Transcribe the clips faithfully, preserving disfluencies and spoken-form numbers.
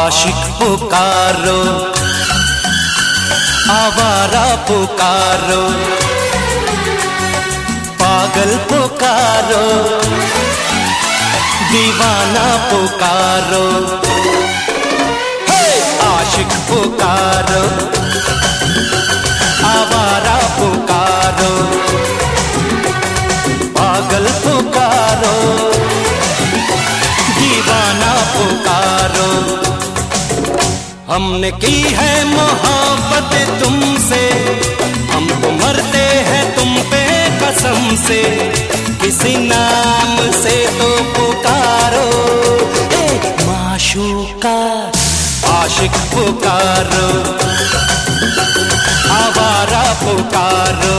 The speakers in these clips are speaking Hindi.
आशिक पुकारो, आवारा पुकारो, पागल पुकारो, दीवाना पुकारो। हे! आशिक पुकारो, आवारा पुकारो, पागल पुकारो, दीवाना पुकारो। हमने की है मोहब्बत तुमसे, हम तो मरते हैं तुम पे कसम से। किसी नाम से तो पुकारो, ए माशूका। आशिक पुकारो, आवारा पुकारो,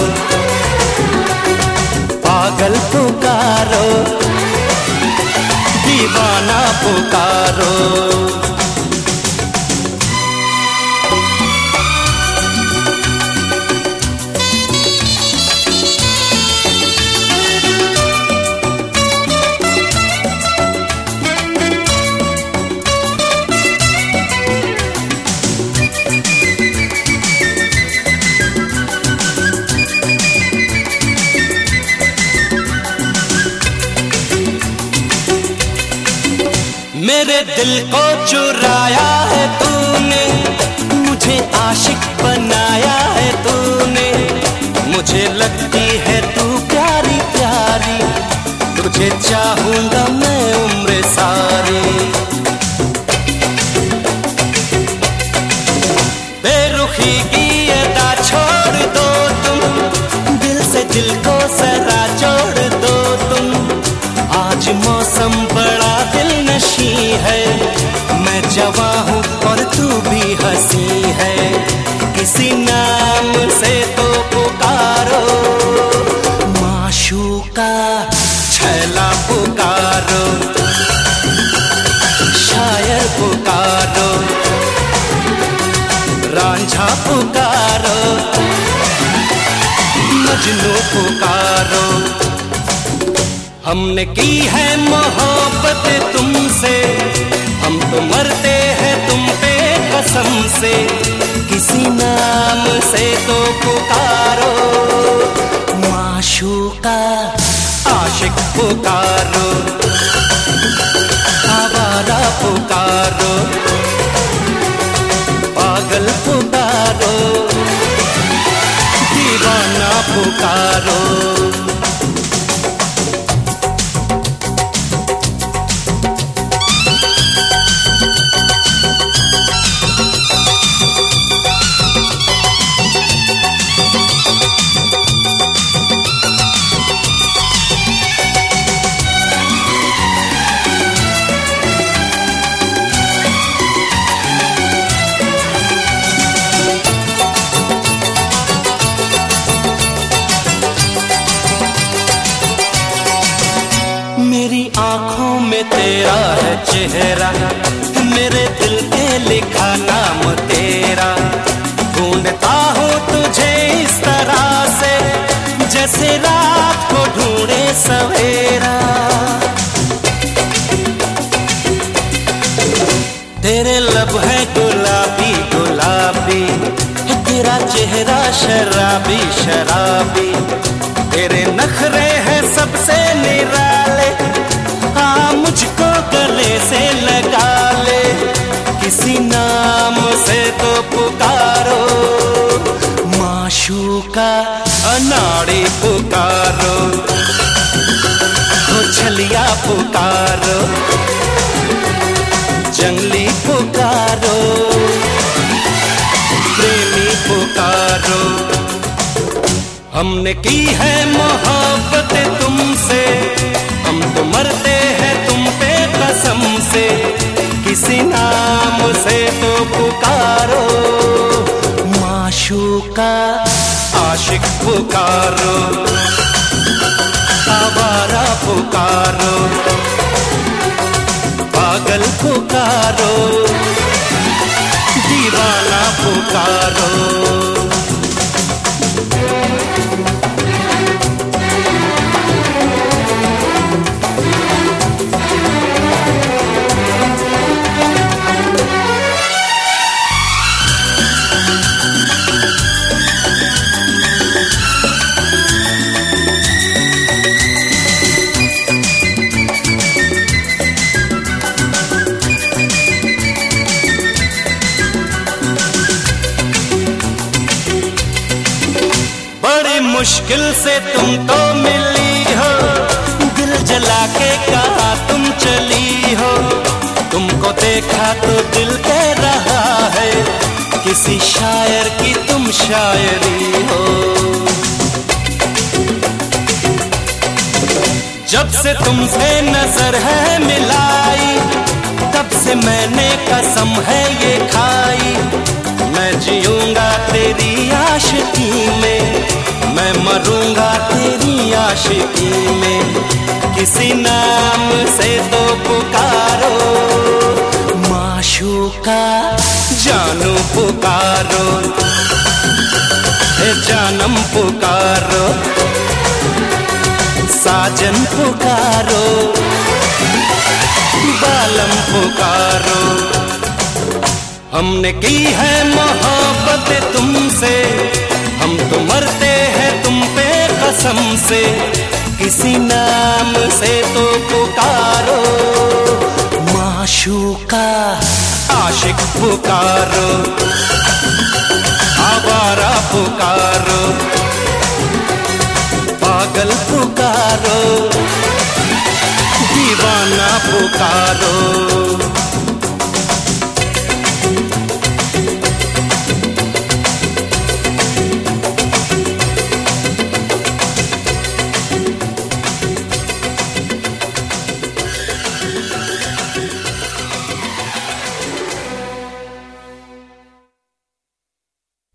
पागल पुकारो, दीवाना पुकारो। मेरे दिल को चुराया है तूने, मुझे आशिक बनाया है तूने। मुझे लगती है तू प्यारी प्यारी, तुझे चाहूंगा मैं उम्र सारी। बेरुखी की अदा छोड़ दो तुम, दिल से दिल को जरा जोड़ दो तुम। आज मौसम बड़ा दिलनशी है, मैं जवां हूँ और तू भी हंसी है। किसी नाम से तो पुकारो, माशूका। छैला पुकारो, शायर पुकारो, रांझा पुकारो, मजनू पुकारो। हमने की है मोहब्बत तुमसे, हम तो मरते हैं तुम पे कसम से। किसी नाम से तो पुकारो, माशूका। आशिक पुकारो, आवारा पुकारो, पागल पुकारो, दीवाना पुकारो। मेरी आंखों में तेरा है चेहरा, मेरे दिल पे लिखा नाम तेरा। ढूंढता हूँ तुझे इस तरह से, जैसे रात को ढूंढे सवेरा। तेरे लब है गुलाबी गुलाबी, तेरा चेहरा शराबी शराबी। तेरे नखरे हैं सबसे निराले, आ मुझको गले से लगा ले। किसी नाम से तो पुकारो, माशूका। अनाड़ी पुकारो, हो छलिया पुकारो, जंगली पुकारो, प्रेमी पुकारो। हमने की है मोहब्बत तुमसे, हम तो मरते हैं तुम पे कसम से। किसी नाम से तो पुकारो, माशूका। आशिक पुकारो, आवारा पुकारो, पागल पुकारो, दीवाना पुकारो। मुश्किल से तुम तो मिली हो, दिल जला के कहा तुम चली हो। तुमको देखा तो दिल कह रहा है, किसी शायर की तुम शायरी हो। जब से तुमसे नजर है मिलाई, तब से मैंने कसम है ये खाई। मैं जीऊंगा तेरी आशिकी में, मैं मरूंगा तेरी आशिकी में। किसी नाम से तो पुकारो माशूका, जानू पुकारो, ए जानम पुकारो, साजन पुकारो, बालम पुकारो। हमने की है मोहब्बत तुमसे, हम तो मरते हैं तुम पे कसम से। किसी नाम से तो पुकारो माशूका, आशिक पुकारो, आवारा पुकारो, पागल पुकारो, दीवाना पुकारो।